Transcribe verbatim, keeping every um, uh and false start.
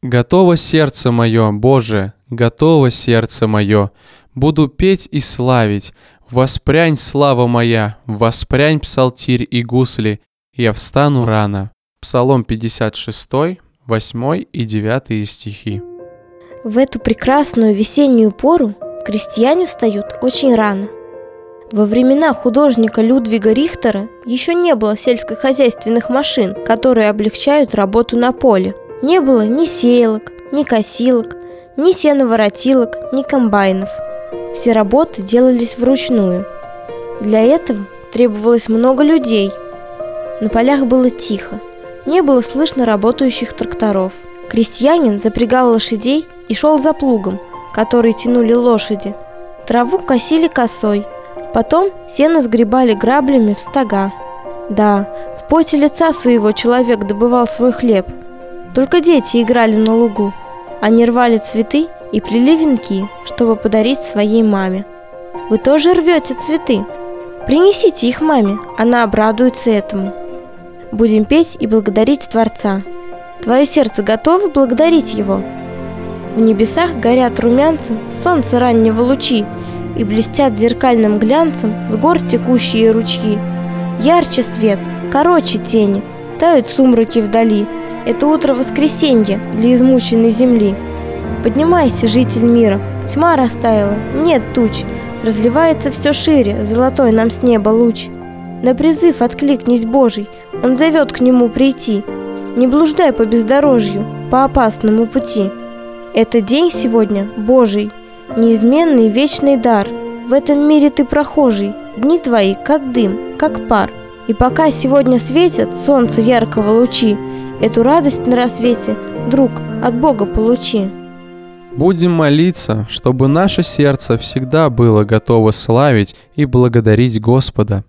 Готово сердце мое, Боже, готово сердце мое. Буду петь и славить. Воспрянь, слава моя, воспрянь, псалтирь и гусли. Я встану рано. Псалом пятьдесят шесть, восьмой и девятый стихи. В эту прекрасную весеннюю пору крестьяне встают очень рано. Во времена художника Людвига Рихтера еще не было сельскохозяйственных машин, которые облегчают работу на поле. Не было ни сеялок, ни косилок, ни сеноворотилок, ни комбайнов. Все работы делались вручную. Для этого требовалось много людей. На полях было тихо, не было слышно работающих тракторов. Крестьянин запрягал лошадей и шел за плугом, который тянули лошади. Траву косили косой, потом сено сгребали граблями в стога. Да, в поте лица своего человек добывал свой хлеб. Только дети играли на лугу. Они рвали цветы и плели венки, чтобы подарить своей маме. Вы тоже рвете цветы? Принесите их маме, она обрадуется этому. Будем петь и благодарить Творца. Твое сердце готово благодарить Его? В небесах горят румянцем солнца раннего лучи, и блестят зеркальным глянцем с гор текущие ручьи. Ярче свет, короче тени, тают сумраки вдали. Это утро воскресенья для измученной земли. Поднимайся, житель мира, тьма растаяла, нет туч, разливается все шире золотой нам с неба луч. На призыв откликнись, Божий, Он зовет к Нему прийти. Не блуждай по бездорожью, по опасному пути. Это день сегодня Божий, неизменный вечный дар. В этом мире ты прохожий, дни твои как дым, как пар. И пока сегодня светят солнце яркого лучи, эту радость на рассвете, друг, от Бога получи. Будем молиться, чтобы наше сердце всегда было готово славить и благодарить Господа.